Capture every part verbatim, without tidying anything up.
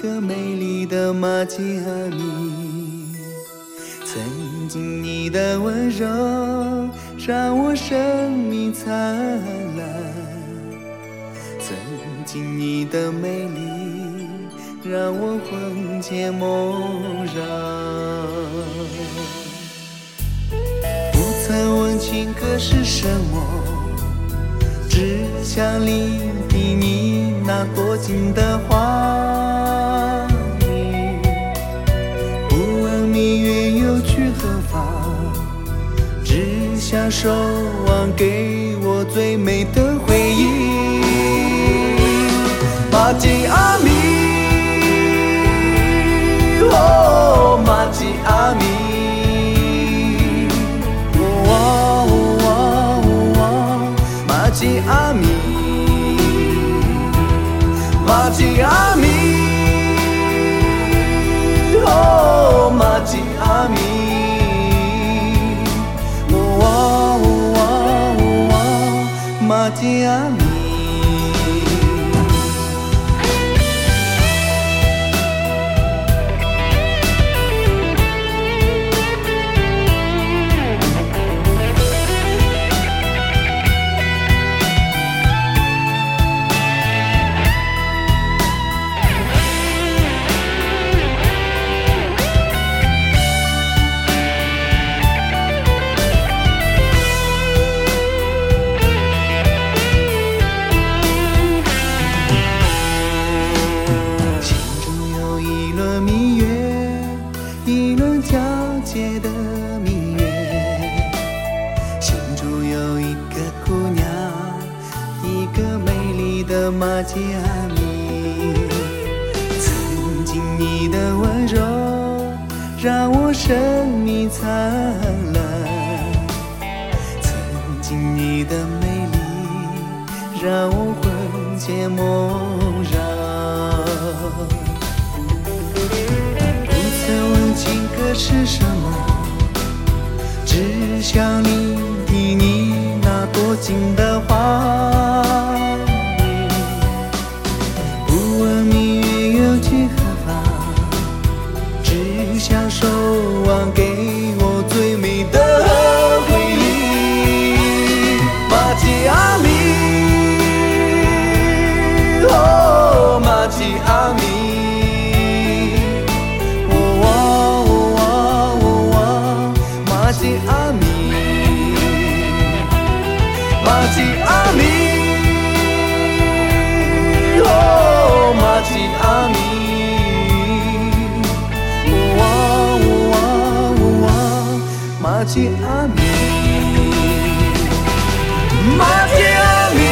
个美丽的马吉阿米。曾经你的温柔让我生命灿烂，曾经你的美丽让我魂牵梦绕。不曾问情歌是什么，只想聆听你那多情的话语。不问明月又去何方，只想守望给我最美的回忆。马吉阿米，哦，马吉阿米。马吉阿米，马吉阿米，哦，马吉阿米，哦哦哦，马吉阿米。的明月，心中有一个姑娘，一个美丽的马吉阿米。曾经你的温柔让我生命灿烂，曾经你的美丽让我魂牵梦绕。情歌是什么？只想聆听你那多情的话语。不问明月又去何方，只想守望给我最美的回忆。马吉阿米，哦，马吉阿米。马吉阿米，马吉阿米，哦，马吉阿米，哦哦哦，马吉阿米，马吉阿米，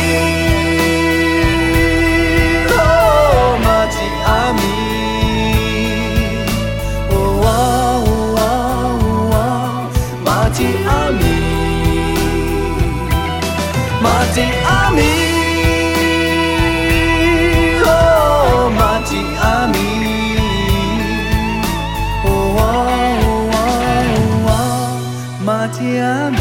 哦，马吉阿米。马吉阿米，马吉阿米，哦，马吉阿米，哦哦哦，马吉阿米。